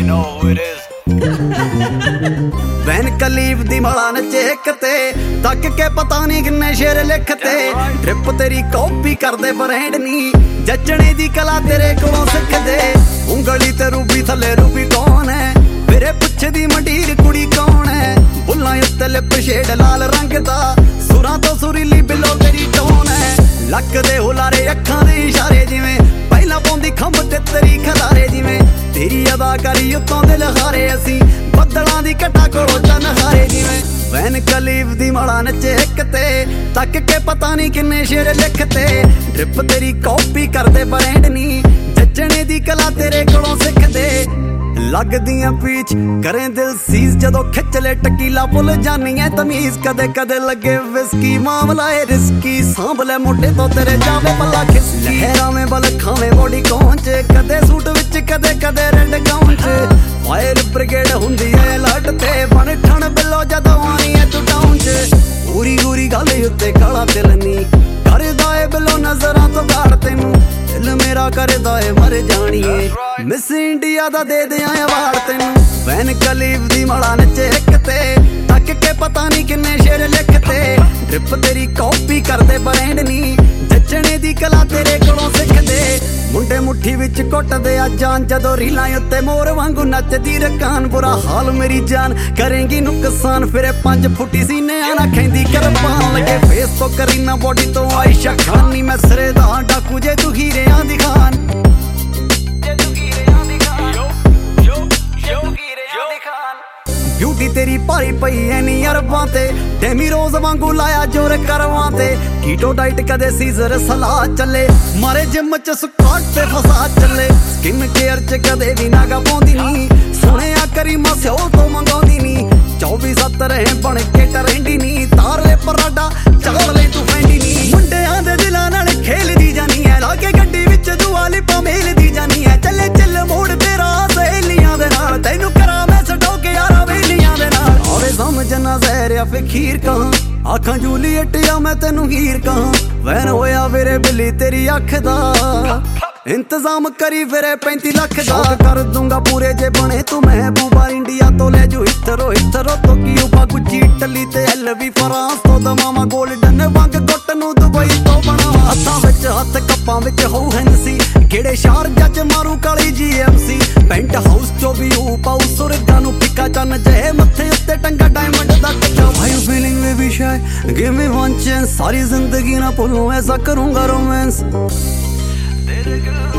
know who it is. Van Cleef ਦੀ ਮਾਲਾ ਨੱਚੇ ਇੱਕ ਤੇ ਤੱਕ ਕੇ ਪਤਾ ਨਹੀਂ ਕਿੰਨੇ ਸ਼ੇਰ ਲਿਖਤੇ ਟ੍ਰਿਪ ਤੇਰੀ ਕਾਪੀ ਕਰਦੇ ਬ੍ਰਾਂਡ ਨਹੀਂ ਜੱਜਣੇ ਦੀ ਕਲਾ ਤੇਰੇ ਕੋਲੋਂ ਸਿੱਖਦੇ ਉਂਗਲੀ ਤੇ ਰੂਬੀ ਥੱਲੇ ਰੂਬੀ ਕੌਣ ਹੈ ਮੇਰੇ ਪੁੱਛ ਦੀ ਮੰਡੀਰ ਕੁੜੀ ਕੌਣ ਹੈ ਬੁੱਲਾਂ ਉੱਤੇ ਲਿਪ ਸ਼ੇਡ ਲਾਲ ਰੰਗ ਦਾ ਸੁਰਾਂ ਤੋਂ ਸੁਰੀਲੀ ਬਿੱਲੋ ਤੇਰੀ ਟੋਨ ਹੈ ਲੱਕ ਦੇ ਹੁਲਾਰੇ ਅੱਖਾਂ ਦੇ ਇਸ਼ਾਰੇ ਜਿਵੇਂ ਪਹਿਲਾਂ ਪਾਉਂਦੀ ਖੰਭ ਤੇ ਤੇਰੀ ਖਲਾਰੇ ਜਿਵੇਂ ਤੇਰੀ ਅਦਾਕਾਰੀ ਉੱਤੋਂ ਦਿਲ ਹਾਰੇ ਅਸੀਂ ਬੱਦਲਾਂ ਦੀ ਘਟਾ ਕੋਲੋਂ ਚੰਨ ਹਾਰੇ ਜਿਵੇਂ ਵੈਨ ਕਲੀਫ ਦੀ ਮਾਲਾ ਨੱਚੇ ਇੱਕ ਤੇ ਤੱਕ ਕੇ ਪਤਾ ਨਹੀਂ ਕਿੰਨੇ ਸ਼ੇਰ ਲਿਖਤੇ ਡ੍ਰਿਪ ਤੇਰੀ ਕਾਪੀ ਕਰਦੇ ਬ੍ਰਾਂਡ ਨਹੀਂ ਜੱਜਣੇ ਦੀ ਕਲਾ ਤੇਰੇ ਕੋਲੋਂ ਸਿੱਖਦੇ ਲੱਗਦੀਆਂ ਪੀਚ ਕਰੇ ਦਿਲ ਸੀਜ਼ ਜਦੋਂ ਖਿੱਚ ਲੈ ਟਕੀਲਾ ਭੁੱਲ ਜਾਨੀ ਐ ਤਮੀਜ਼ ਕਦੇ ਕਦੇ ਲੱਗੇ ਵਿਸਕੀ ਮਾਮਲਾ ਏ ਰਿਸਕੀ ਸਾਂਭ ਲੈ ਮੋਢੇ ਤੋਂ ਤੇਰੇ ਜਾਵੇ ਪੱਲਾ ਖਿਸ ਲਹਿਰਾਂ ਵਿੱਚ ਬਲ ਖਾਵੇਂ ਬੋਡੀ ਕੌਂਚ ਕਦੇ ਸੂਟ ਵਿੱਚ ਕਦੇ ਕਦੇ ਰੈਡ ਗਾਊਨ ਚ ਫਾਇਰ ਬ੍ਰਿਗੇਡ ਹੁੰਦੀ ਐ ਲੱਟ ਤੇ ਬਣ ਠਣ ਬਿੱਲੋ ਜਦੋਂ ਆਣੀ ਐ ਤੂੰ ਟਾਊਨ ਚ ਪੂਰੀ ਗੂਰੀ ਗੱਲ ਉੱਤੇ ਕਾਲਾ ਦਿਲ ਨੀ ਕਰਦਾ ਏ ਬਿੱਲੋ ਨਜ਼ਰਾਂ ਤੋਂ ਗਾੜ ਤੈਨੂੰ ਦਿਲ ਮੇਰਾ ਕਰਦਾ ਏ ਮਰ ਜਾਣੀਏ ਮਿਸ ਇੰਡੀਆ ਦਾ ਦੇ ਦਿਆਂ ਅਵਾਰਡ ਤੈਨੂੰ ਵੈਨ ਕਲੀਫ ਦੀ ਮਾਲਾ ਨੱਚੇ ਇੱਕ ਤੇ ਤੱਕ ਕੇ ਪਤਾ ਨਹੀਂ ਕਿੰਨੇ ਸ਼ੇਰ ਲਿਖਤੇ ਡ੍ਰਿਪ ਤੇਰੀ ਕਾਪੀ ਕਰਦੇ ਬ੍ਰਾਂਡ ਨਹੀਂ ਜੱਜਣੇ ਦੀ ਕਲਾ ਤੇਰੇ ਕੋਲੋਂ ਸਿੱਖਦੇ ਮੁੰਡੇ ਮੁੱਠੀ ਵਿੱਚ ਕੁੱਟਦੇ ਆ ਜਾਨ ਜਦੋਂ ਰੀਲਾਂ ਉੱਤੇ ਮੋਰ ਵਾਂਗੂ ਨੱਚਦੀ ਰਕਾਨ ਬੁਰਾ ਹਾਲ ਮੇਰੀ ਜਾਨ ਕਰੇਂਗੀ ਨੁਕਸਾਨ ਫਿਰੇ 5 ਫੁੱਟੀ ਸੀਨੇ ਆਣਾ ਖੈਂਦੀ ਕਰਪਾਨ ਲੱਗੇ ਫੇਸ ਤੋਂ ਕਰੀਨਾ ਬੋਡੀ ਤੋਂ ਆਇਸ਼ਾ ਖਾਨੀ ਮੈਂ ਸਿਰੇ ਦਾ ਡਾਕੂ ਜੇ ਤੂੰ ਹੀਰਿਆਂ ਦੀ ਖਾਨ ਬਿਊਟੀ ਤੇਰੀ ਭਾਰੀ ਪਈ ਐ ਨੀ ਅਰਬਾਂ ਤੇ ਡੈਮੀ ਰੋਜ਼ ਵਾਂਗੂ ਲਾਇਆ ਜੋਰ ਕਰਵਾਂ ਤੇ ਕੀਟੋ ਡਾਈਟ ਕਦੇ ਸੀਜ਼ਰ ਸਲਾਹ ਚੱਲੇ ਮਾਰੇ ਜਿਮ ਚ ਸਕਾਟ ਤੇ ਫਸਾ ਚੱਲੇ ਸਕਿਨ ਕੇਅਰ ਚ ਕਦੇ ਵੀ ਨਾਗਾ ਪਾਉਂਦੀ ਨੀ ਸੁਣਿਆ ਕਰੀਮਾ ਸਿਓ ਤੋਂ ਮੰਗਾਉਂਦੀ ਨੀ 24/7 ਰਹੇ ਬਣ ਕੇ ਟਰੈਂਡੀ ਨੀ ਤਾਰ ਲੈ ਪਰਾਡਾ ਚਾਲ ਲੈ ਤੂੰ ਫੈਂਡੀ ਨੀ ਮੁੰਡਿਆਂ ਦੇ ਦਿਲਾਂ ਨਾਲ ਖੇਲਦੀ ਜਾਨੀ ਐ ਲਾ ਕੇ ਗੱਡੀ ਵਿੱਚ ਦੁਆ ਲਿਪਾਂ ਮੇਲਦੀ ਜਾਨੀ ਐ ਚੱਲੇ ਚੱਲ ਮੋੜ ਤੇਰਾ ਸਹੇਲੀਆਂ ਦੇ ਨਾਲ ਤੈਨੂੰ ਕਰਾਂ ਮੈਂ ਸਟੋ ਕੇ ਯਾਰਾ ਵੇਲੀਆਂ ਦੇ ਨਾਲ ਆਵੇ ਸਮਝ ਨਾ ਜ਼ਹਿਰਿਆ ਫਕੀਰ ਕਹਾਂ ਆਖਾਂ ਜੂਲੀਅਟ ਜਾਂ ਮੈਂ ਤੈਨੂੰ ਹੀਰ ਕਹਾਂ ਵੈਨ ਹੋਇਆ ਵੀਰੇ ਬਿੱਲੀ ਤੇਰੀ ਅੱਖ ਦਾ ਇੰਤਜ਼ਾਮ ਕਰੀ ਫਿਰੇ 35 ਲੱਖ ਦਾ ਸ਼ੌਕ ਕਰ ਦੂੰਗਾ ਪੂਰੇ ਜੇ ਬਣੇ ਤੂੰ ਮਹਿਬੂਬਾ ਇੰਡੀਆ ਤੋਂ ਲੈ ਜੂ ਇਤਰੋ ਤੋਂ ਕਿਊਬਾ ਗੁੱਚੀ ਇਟਲੀ ਤੇ ਐਲਵੀ ਫਰਾਂਸ ਤੋਂ ਦਵਾਵਾਂ ਗੋਲਡਨ ਵਾਂਗ ਗੁੱਟ ਨੂੰ ਦੁਬਈ ਤੋਂ ਬਣਾ ਹੱਥਾਂ ਵਿੱਚ ਹੱਥ ਕੱਪਾਂ ਵਿੱਚ ਹੋਊ ਹੈਂਸੀ ਕਿਹੜੇ ਸ਼ਹਿਰ ਜੱਜ ਮਾਰੂ ਕਾਲੀ GMC ਪੈਂਟ ਹਾਊਸ ਚੋਂ ਵੀ ਉਹ ਪਾਉ ਸੁਰਗਾਂ ਨੂੰ ਫਿੱਕਾ ਚੰਨ ਜਿਹੇ ਮੱਥੇ ਉੱਤੇ ਟੰਗਾ ਡਾਇਮੰਡ ਦਾ ਟਿੱਕਾ Are you feeling baby shy? Give me one chance ਸਾਰੀ ਜ਼ਿੰਦਗੀ ਨਾ ਭੁੱਲੂੰ ਐਸਾ ਕਰੂੰਗਾ ਰੋਮਾਂਸ